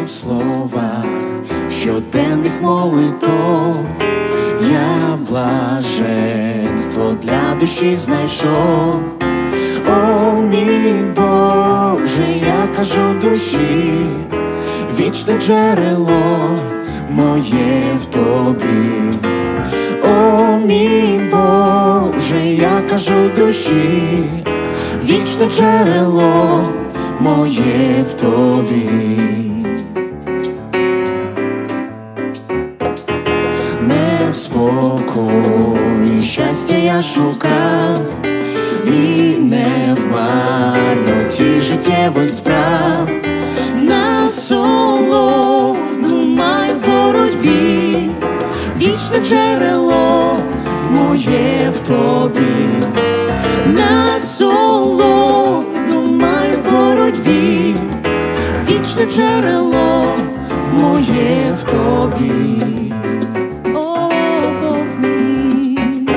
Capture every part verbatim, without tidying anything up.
словах щоденних молитов, я блаженство для душі знайшов. О, мій Боже, я кажу душі, вічне джерело моє в тобі. О, мій Боже, я кажу душі, вічне джерело моє в тобі. Не в спокої щастя я шукав, і не в марноті життєвих справ. Насолоду маю в боротьбі, вічне джерело моє в тобі. Насолоду маю в боротьбі, вічне джерело моє в тобі. О, Бог мій.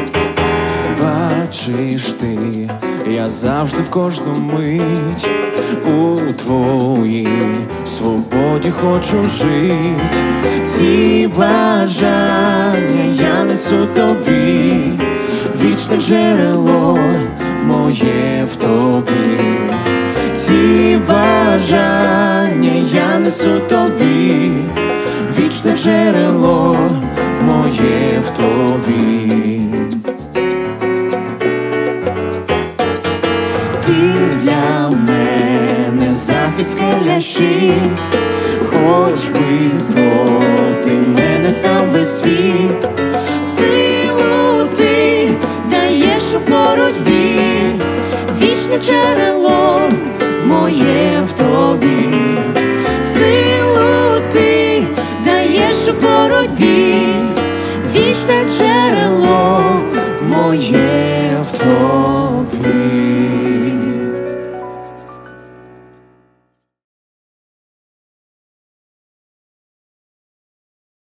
Бачиш ти, я завжди в кожну мить у твоїй свободі хочу жить. Ці бажання я несу тобі, вічне джерело моє в тобі. Ці бажання я несу тобі, вічне джерело моє в тобі. Ти для мене захист, скеля, щит, хоч би проти мене став весь світ. Силу ти даєш у боротьбі, вічне джерело моє в тобі.